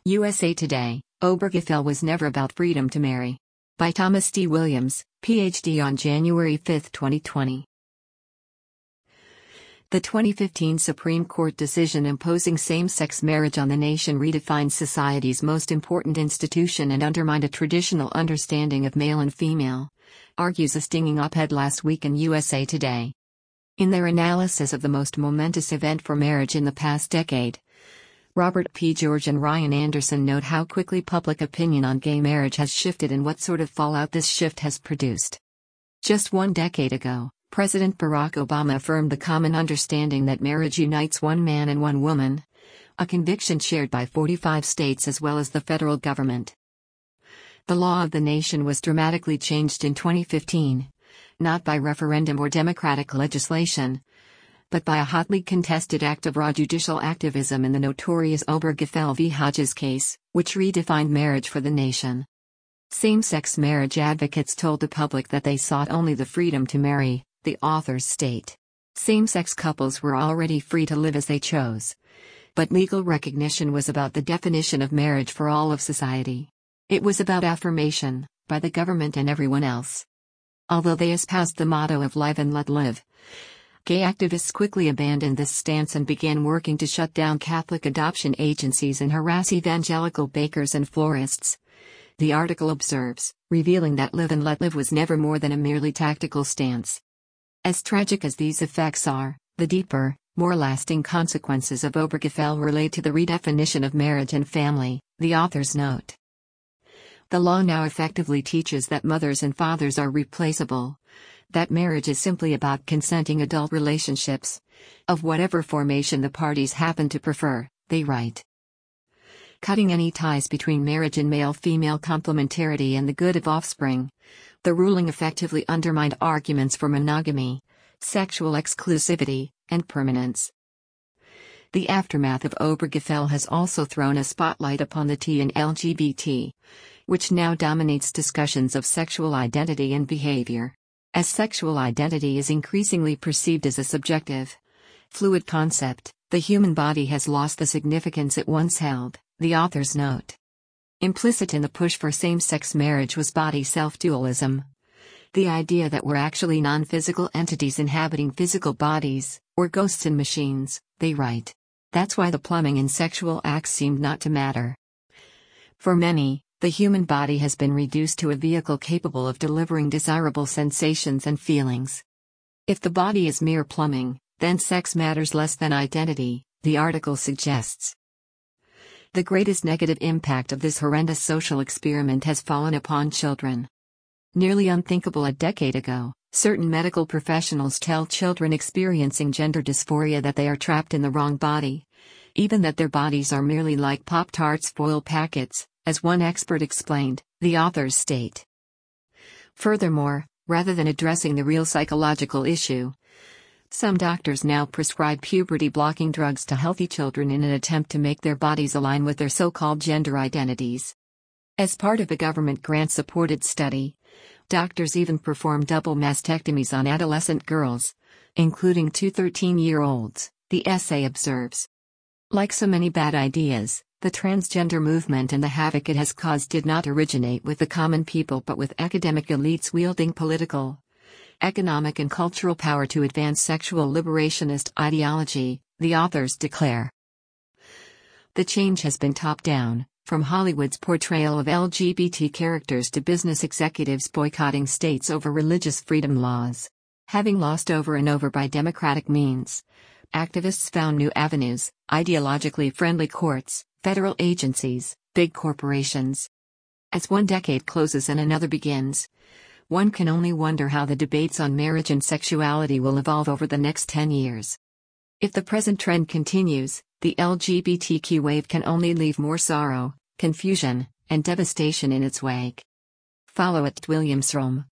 USA Today, Obergefell was never about freedom to marry. By Thomas D. Williams, Ph.D. on January 5, 2020. The 2015 Supreme Court decision imposing same-sex marriage on the nation redefined society's most important institution and undermined a traditional understanding of male and female, argues a stinging op-ed last week in USA Today. In their analysis of the most momentous event for marriage in the past decade, Robert P. George and Ryan Anderson note how quickly public opinion on gay marriage has shifted and what sort of fallout this shift has produced. Just 1 decade ago, President Barack Obama affirmed the common understanding that marriage unites one man and one woman, a conviction shared by 45 states as well as the federal government. The law of the nation was dramatically changed in 2015, not by referendum or democratic legislation, but by a hotly contested act of raw judicial activism in the notorious Obergefell v. Hodges case, which redefined marriage for the nation. Same-sex marriage advocates told the public that they sought only the freedom to marry, the authors state. Same-sex couples were already free to live as they chose. But legal recognition was about the definition of marriage for all of society. It was about affirmation, by the government and everyone else. Although they espoused the motto of live and let live, gay activists quickly abandoned this stance and began working to shut down Catholic adoption agencies and harass evangelical bakers and florists. The article observes, revealing that live and let live was never more than a merely tactical stance. As tragic as these effects are, the deeper, more lasting consequences of Obergefell relate to the redefinition of marriage and family, the authors note. The law now effectively teaches that mothers and fathers are replaceable, that marriage is simply about consenting adult relationships, of whatever formation the parties happen to prefer, they write. Cutting any ties between marriage and male-female complementarity and the good of offspring, the ruling effectively undermined arguments for monogamy, sexual exclusivity, and permanence. The aftermath of Obergefell has also thrown a spotlight upon the T in LGBT, which now dominates discussions of sexual identity and behavior. As sexual identity is increasingly perceived as a subjective, fluid concept, the human body has lost the significance it once held, the authors note. Implicit in the push for same-sex marriage was body self-dualism. The idea that we're actually non-physical entities inhabiting physical bodies, or ghosts in machines, they write. That's why the plumbing in sexual acts seemed not to matter. For many, the human body has been reduced to a vehicle capable of delivering desirable sensations and feelings. If the body is mere plumbing, then sex matters less than identity, the article suggests. The greatest negative impact of this horrendous social experiment has fallen upon children. Nearly unthinkable a decade ago, certain medical professionals tell children experiencing gender dysphoria that they are trapped in the wrong body, even that their bodies are merely like Pop-Tarts foil packets. As one expert explained, the authors state. Furthermore, rather than addressing the real psychological issue, some doctors now prescribe puberty-blocking drugs to healthy children in an attempt to make their bodies align with their so-called gender identities. As part of a government grant-supported study, doctors even perform double mastectomies on adolescent girls, including 2 13-year-olds, the essay observes. Like so many bad ideas, the transgender movement and the havoc it has caused did not originate with the common people but with academic elites wielding political, economic and cultural power to advance sexual liberationist ideology, the authors declare. The change has been top-down, from Hollywood's portrayal of LGBT characters to business executives boycotting states over religious freedom laws. Having lost over and over by democratic means, activists found new avenues, ideologically friendly courts, federal agencies, big corporations. As one decade closes and another begins, one can only wonder how the debates on marriage and sexuality will evolve over the next 10 years. If the present trend continues, the LGBTQ wave can only leave more sorrow, confusion, and devastation in its wake. Follow @WilliamsRome.